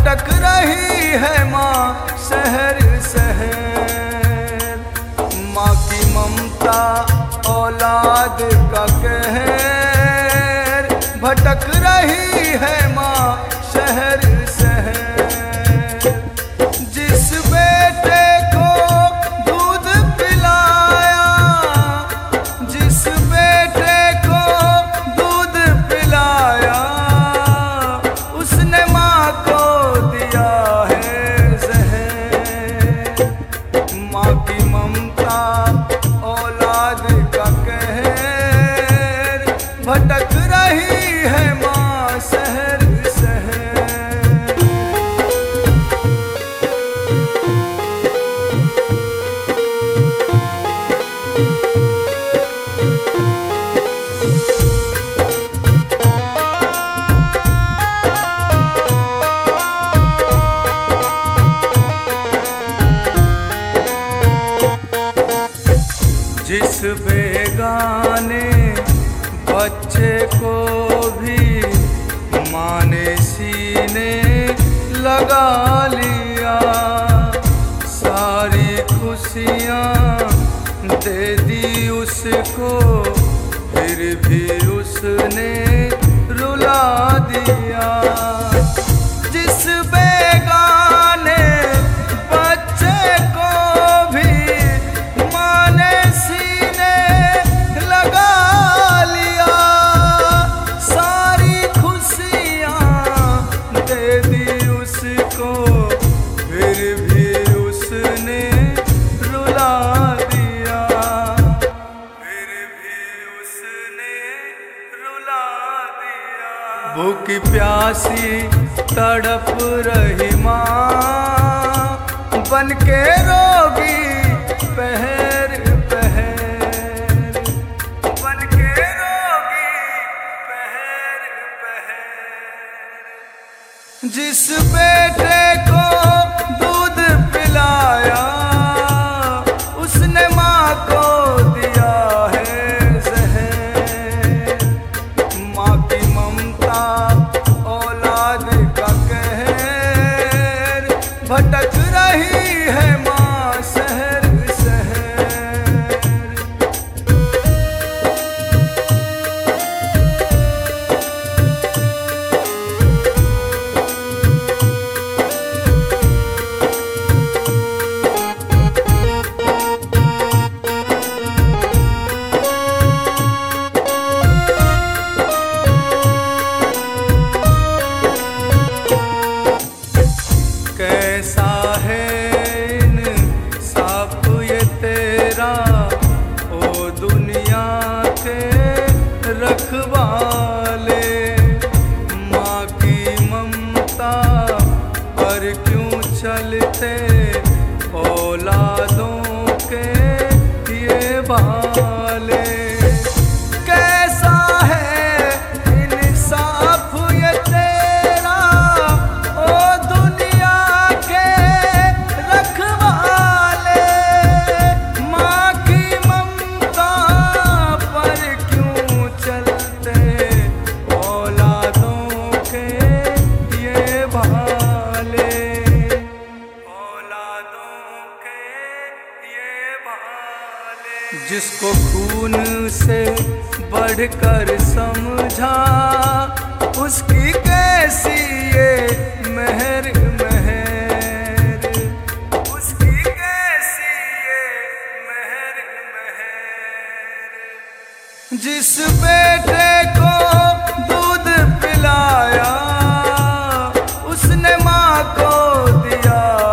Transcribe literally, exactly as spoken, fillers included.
भटक रही है माँ शहर शहर। माँ की ममता औलाद का कहर, भटक रही है माँ शहर शहर। जिस बेटे को दूध पिलाया, जिस बेटे को दूध पिलाया, उसने माँ को दिया है जहर। माँ की ममता औलाद का कहर, भटक रही है माँ शहर शहर। जिस बेगाने बच्चे को भी माँ ने सीने लगा लिया, सारी खुशियाँ दे दी उसको, फिर भी उसने रुला दिया। जिस बेगाने बच्चे को भी माँ ने सीने लगा लिया, सारी खुशियाँ दे दी उसको, फिर भी उसने रुला दिया, फिर भी उसने रुला दिया। भूखी प्यासी तड़प रही माँ, बन के रोगी पहर पहर, बन के रोगी पहर पहर। जिस बेटे को दूध पिलाया, उसने माँ को दिया है जहर। माँ की ममता औलाद का कहर, भटक रही है माँ शहर शहर। कैसा है इंसाफ ये तेरा, ओ दुनिया के रखवाले। माँ की ममता पर क्यों चलते औलादों के ये भाले। कैसा है इंसाफ ये तेरा, ओ दुनिया के रखवाले। माँ की ममता पर क्यों चलते औलादों के ये भाले, औलादों के ये भाले। जिसको खून से बढ़कर समझा, उसकी कैसी ये मेहर मेहर, उसकी कैसी ये मेहर मेहर। जिस बेटे को दूध पिलाया, उसने माँ को दिया